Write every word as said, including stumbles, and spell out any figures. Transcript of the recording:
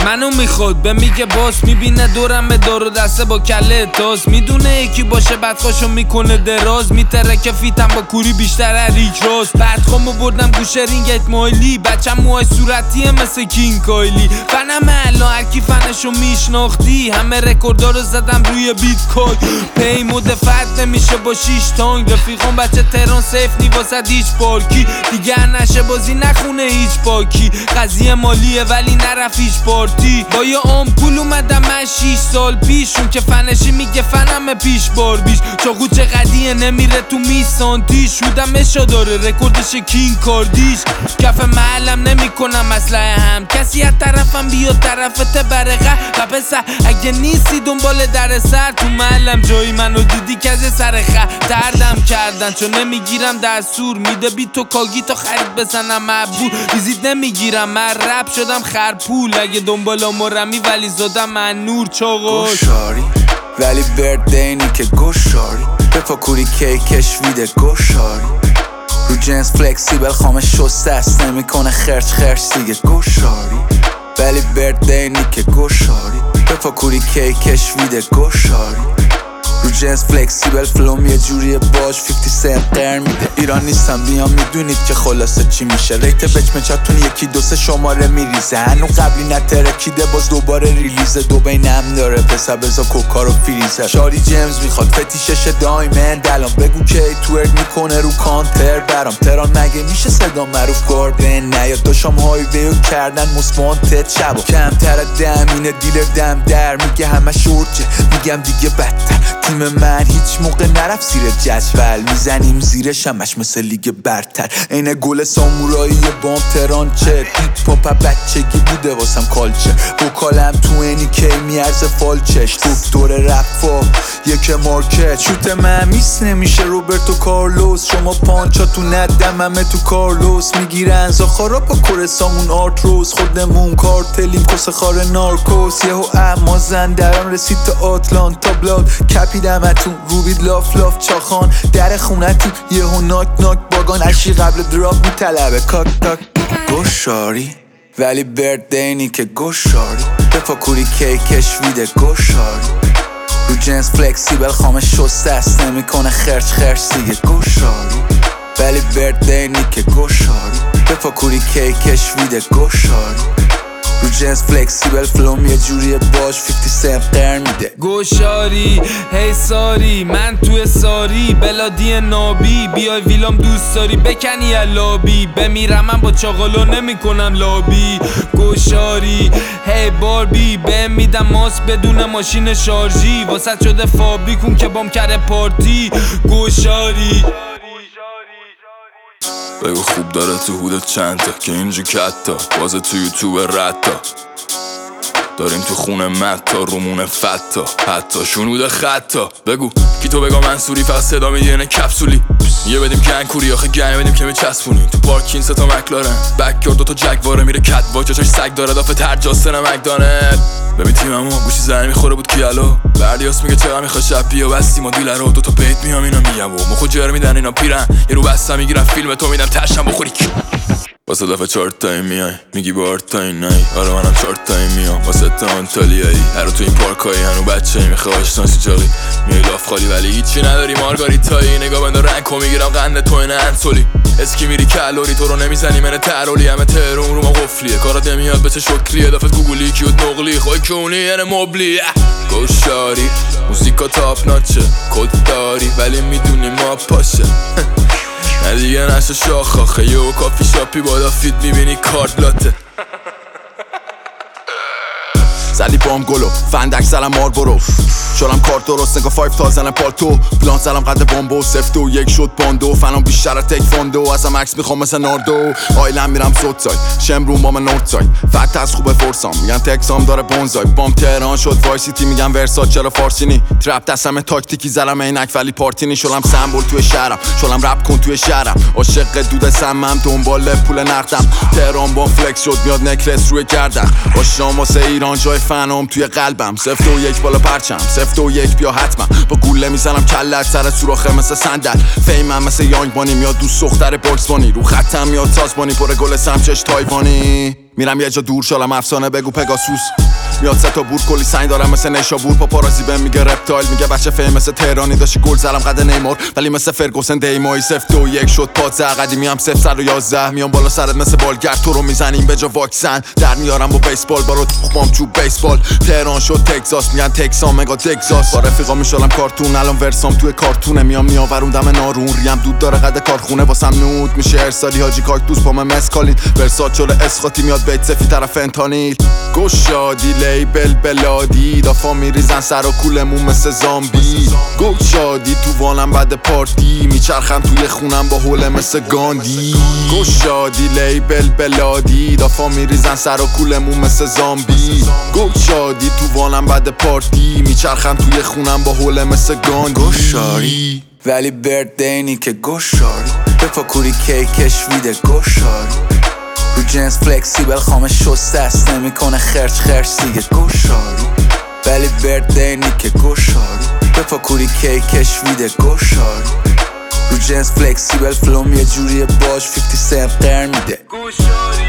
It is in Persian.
منو میخواد به میگه باس، میبینه دورم به دار و دسته با کله تاس، میدونه یکی باشه بدخواشو میکنه دراز، میتره که فیتم با کوری بیشتر ریک راست. بدخوامو بردم گوشه رینگت مایلی، بچم موهای صورتیه مثل کینگ کایلی. فنم الان هرکی فنشو میشناختی، همه رکوردا رو زدم روی بیت کوین. پی مدفت نمیشه با شیش تانگ، رفیقان بچه تهران سیف نی واسد هیچ پارکی. دیگه نشه بازی نخونه هیچ پاکی، قضیه مالیه ولی نرف هیچ پارتی. با یه آمپول اومدم من شیش سال پیش، اون که فنشی میگه فنم پیش بار بیش. چاقو چقدیه نمیره تو میسانتیش، شودم اشا داره رکوردش کینگ کاردیش. کف محلم نمیکنم اسلحه هم، کسی از طرفم بیاد طرفت برقه. و پسر اگه نیستی دنبال در سر، تو محلم جایی منو دیدی که از سر خط دردم کردن، چون نمیگیرم دستور. میده بی تو کاگی تا خرید بزنم مبور، ویزیت نمیگیرم من رپ شدم خرپول. اگه دنبال مرمی ولی زدم من نور چاقاش گوشاری، ولی بردینی که گوشاری. بپا کوری کیکش ویده گوشاری، رو جنس فلکسیبل خامه شسته است، نمیکنه خرچ خرچ دیگه گوشاری. ولی بردینی که گوشاری، بپا کوری کیکش ویده گوشاری، رو جنس فلکسیبل فلوم یه جوریه باش پنجاه سنت قرن میده. ایران نیستم بیام میدونید که خلاصه چی میشه، ریت بچمچتون یکی دو سه شماره میریزه. هنو قبلی نترکیده باز دوباره ریلیزه، دو بینم داره پسر بزا کوکا رو فریزه. شاری جیمز میخواد فتیشش دایمند، الان بگو که ای تورک میکنه رو کانتر برام. تران مگه میشه صدا معروف گاردن نیاد، داشام های ویو کردن مسمانتت شبا. کمتر دمینه دیلر دم در میگه همه شورجه، میگم دیگه بدتر. تیم من هیچ موقع نرفت زیر جدول، میزنیم زیرش همش مثل لیگ برتر. اینه گل سامورایی بام تران چه هیپ هاپ بچگی بوده واسم کالچه. وکالم تو اینی کی میارزه فالچش، دکتر رفا یک مارکت. شوت من میس نمیشه روبرتو کارلوس، شما پانچا تو ندم همه تو کارلوس. میگیرن زاخارا با کورسامون آرتروس، خودمون کارتلیم کس خار نارکوس. یهو اما زندران رسید تا آتلانتا بلاد، کپیدمتون روبید لاف لاف چاخان. در خونتون یهو ناک ناک باگان، اشی قبل دراپ میطلبه کاک کاک. گوشاری، ولی بردینی که گوشاری. بپا کوری کیکش ویده گوشاری، رو جنس فلکسیبل خامه شسته است، نمیکنه خرچ خرچ دیگه گوشاری. ولی بردینی که گوشاری، بپا کوری کیکش ویده گوشاری، رو جنس فلکسیبل فلوم یه جوریه باش پنجاه سنت قرن میده. گوشاری هی ساری من توی ساری، بلادی نابی بیای ویلام دوست داری بکنی لابی. بمیرم من با چاقالا نمی کنم لابی. گوشاری هی باربی بهم میدم ماست بدون ماشین شارژی، واسه شده فابریکون که بام کرده پارتی. گوشاری بگو خوب داره تو حودت چند تا که اینجا کتا بازه تو یوتیوب رتا. داریم تو خونه متا رومونه فتا، حتی شنود خطا. بگو کی تو بگا منصوری فقط صدا میدینه کپسولی. یه بدیم گنگوری آخه گنگ بدیم که میچسبونیم. تو پارکین سه تا مکلارن بکیار دو تا جگواره میره کت واج، چاش سگ داره دافه تر جاستن مکدانل. ببین تیممو گوشی زنی میخوره بود کیالو، بردیاس میگه چقدر میخواد شب بیا بستیم و دیلر رو. دو تا پیت میام اینا میگم و مخو جر میدن اینا پیرن، یه رو بستم میگیرم فیلم تو میدم تشم بخوری. واسه دفعه چهار تایی میای میگی بار تایی نایی، آره منم چهار تایی میام واسه تا آنتالیایی. هر رو تو این پارکایی هنو بچه ای میخواه آشناسی جاقی، میای لاف خالی ولی هیچی نداری مارگاریتایی. نگاه بنده رنگو میگیرم قنده تو این انسولی، اسکی میری کالوری تو رو نمیزنی من ترولی. همه تهرون رو ما قفلیه کارات نمیاد بچه شکلیه، دفعه گوگلی کیوت نقلی خواه کونی یعنی مبلی. گوشاری موزیکا تاپ ناچه کد داری ولی میدونی ما پاشه. نه دیگه نشه شاخ آخه یه کافی شاپی بادا فیت میبینی کارت لاته. زدی بام گلو فندک زلم مار برو، شلم کارت درست نگاه فایف تا زنم پالتو. پلان زلم قد بامبو سفت و یک شد باندو، فنام بیشتر تک فاندو. ازم عکس میخوام مثل ناردو، آیلم میرم سوت ساید شمرون با من نورد ساید. فت از خوبه فرسام میگن تکسام داره بونزای. بام تهران شد وای سیتی میگن ورسات چرا فارسینی. ترپ دستم تاکتیکی زلم عینک ولی پارتینی. شلم سمبل توی شهرم شلم رپ کن توی شهرم، عاشق دود سمم دنبال پول نقدم. تهران بام فلکس شد میاد نکلس روی گردن، آشام واسه ایران جای فنام توی قلبم. سفت و یک بالا پرچم سفت و یک بیا حتما، با گوله میزنم کلت سر سوراخه مثل صندل. فیمم مثل یانگ بانی میاد دوست دختر باکس بانی، رو خطم میاد سازبانی پر گل سمچش تایوانی. میرم یه جا دور شالم افسانه بگو پگاسوس میاد سه تا بور کلی سنگ دارم مثل نیشابور پاپارازی بهم میگه رپتایل میگه بچه فهم مثل تهرانی داشتی گل زدم قد نیمار ولی مثل فرگوسن دیمایی صفر دو یک شد پادزه قدیمی هم صفر صد و یازده میام بالا سرت مثل بالگرد تو رو میزنیم به جا واکسن در میارم با بیسبال برو تخمام چوب بیسبال تهران شد تگزاس میگن تکسان مگا تگزاس با رفیقا میشالم کارتون الان ورسام توی کارتونه میام نیاورون دم نارون ریم دود داره قد کارخونه واسم نود میشه ارسالی حاجی کاکتوس با من مسکالید ورسات شده اسخاطی میاد بیت سفی طرف فنتانیل گشادی لیبل بلادی دافا میریزن سر و کولمون مثل زامبی گشادی تو وانم بعد پارتی میچرخم توی خونم با حوله مثل گاندی گشادی لیبل بلادی دافا میریزن سر و کولمون مثل زامبی گشادی تو وانم بعد پارتی میچرخم توی خونم با حوله مثل گاندی گشاری ولی بردینی که گشاری بپا کوری کیکش ویده گشاری رو جنس فلکسیبل خامه شسته است نمیکنه خرچ خرچ دیگه گشاری ولی بردینی که گشاری بپا کوری کیکش ویده گشاری رو جنس فلکسیبل فلوم یه جوری باش پنجاه سنت قرن میده گشاری